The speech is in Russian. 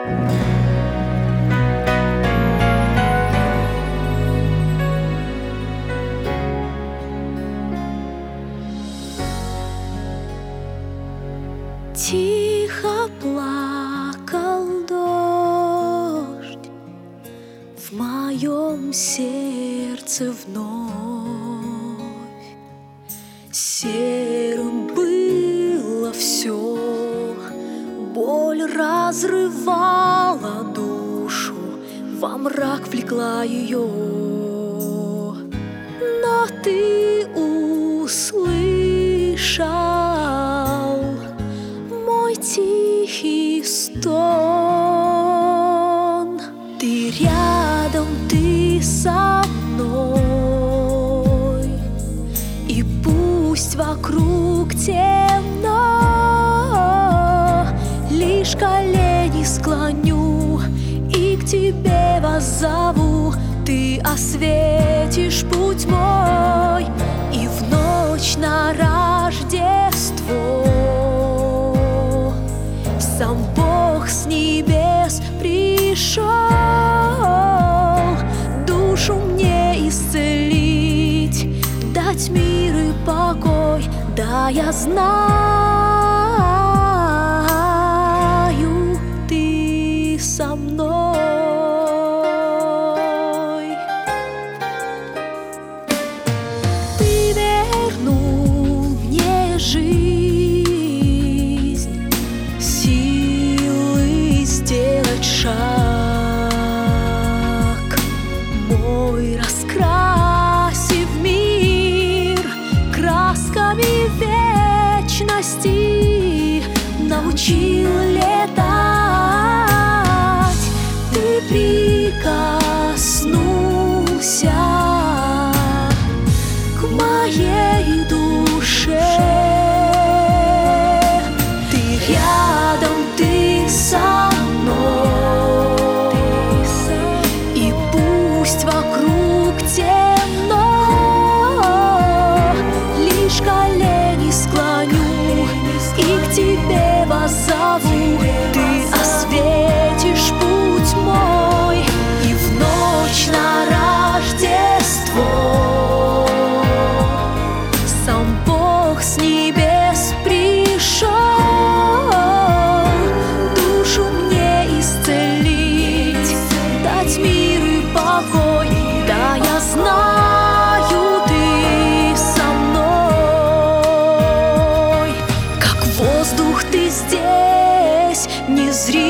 Тихо плакал дождь в моем сердце вновь. Серым было все, боль разрывала душу, во мрак влекла ее. Но ты услышал мой тихий стон. Ты рядом, ты со мной, и пусть вокруг темно, лишь колени склоню и к тебе воззову. Ты осветишь путь мой, и в ночь на Рождество сам Бог с небес пришел душу мне исцелить, дать мир и покой. Да, я знаю, ты со мной. Ты вернул мне жизнь, силы сделать шаг мой, раскрасив мир красками вечности, научил летать. Ты прикоснулся к моей душе. Ты рядом, ты со мной, и пусть вокруг темно, лишь колени склоню и к тебе воззову. Ты осветишь путь мой, и в ночь на Рождество сам Бог с небес пришел душу мне исцелить, дать мир и покой. Да, я знаю, ты со мной, как воздух ты здесь, незримо